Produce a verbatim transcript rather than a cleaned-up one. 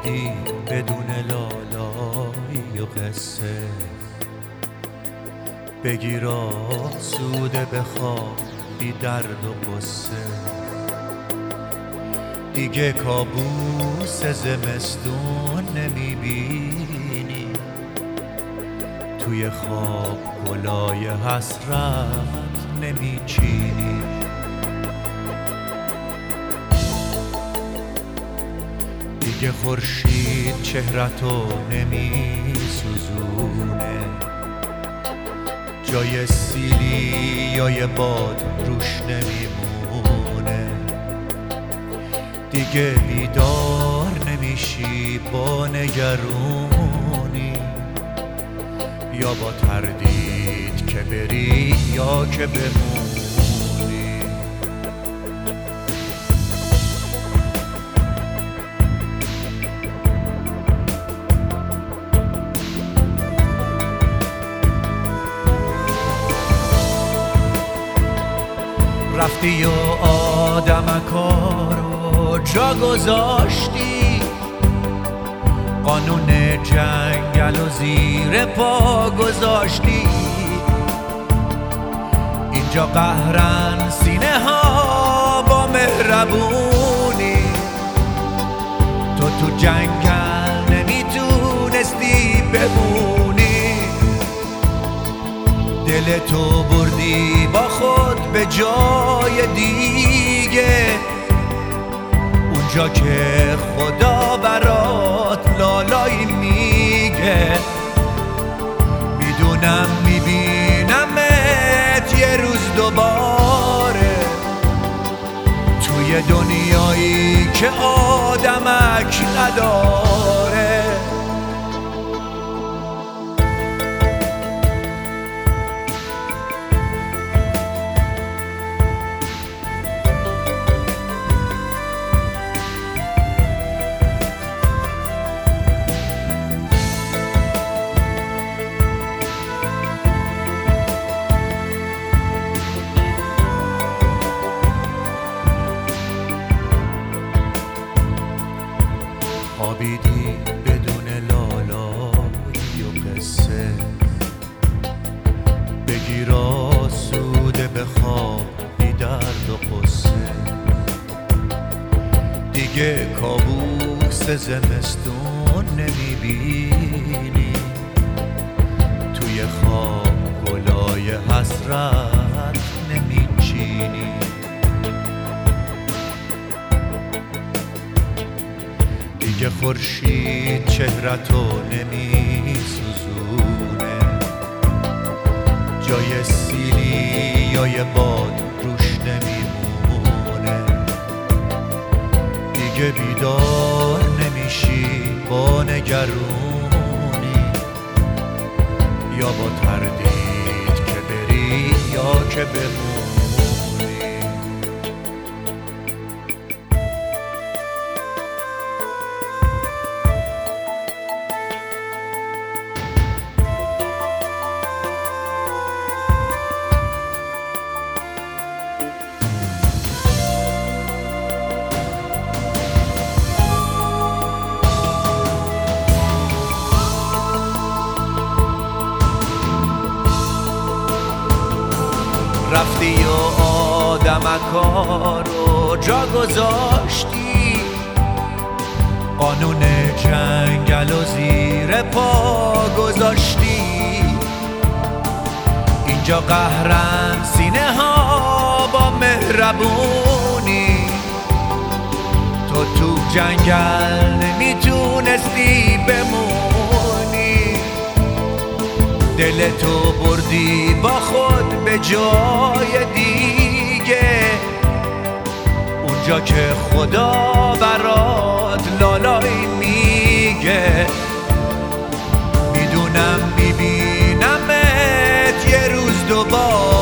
خوابیدی بدون لالایی و قصه، بگیر آسوده بخواب بی درد و قصه. دیگه کابوس زمستون نمیبینی، توی خواب گلای حسرت نمیچینی. دیگه خورشید چهرتو نمیسوزونه، جای سیلی یا یه باد روش نمیمونه. دیگه بیدار نمیشی با نگرونی، یا با تردید که بری یا که بمونی. رفتی و آدمکا رو جا گذاشتی، قانون جنگل و زیر پا گذاشتی. اینجا قهرن سینه ها با مهربونی، تو تو جنگل نمیتونستی بمونی. دل تو بردی با خود به جای دیگه، اونجا که خدا برات لالایی میگه. میدونم میبینمت یه روز دوباره، توی دنیایی که آدمک نداره. خوابیدی بدون لالایی و قصه، بگیر آسوده بخواب بی درد و قصه. دیگه کابوس زمستون نمیبینی، توی خواب گلای حسرت نمیچینی. دیگه خورشید چهرتو نمیسوزونه، جای سیلی یا یه باد روش نمیمونه. دیگه بیدار نمیشی با نگرونی، یا با تردید که بری یا که بمونی. رفتی و آدمکا رو جا گذاشتی، قانون جنگل و زیر پا گذاشتی. اینجا قهرن سینه ها با مهربونی، تو تو جنگل نمیتونستی بمونی. دل تو بردی با خود به جای دیگه، اونجا که خدا برات لالایی میگه. میدونم میبینمت یه روز دوباره،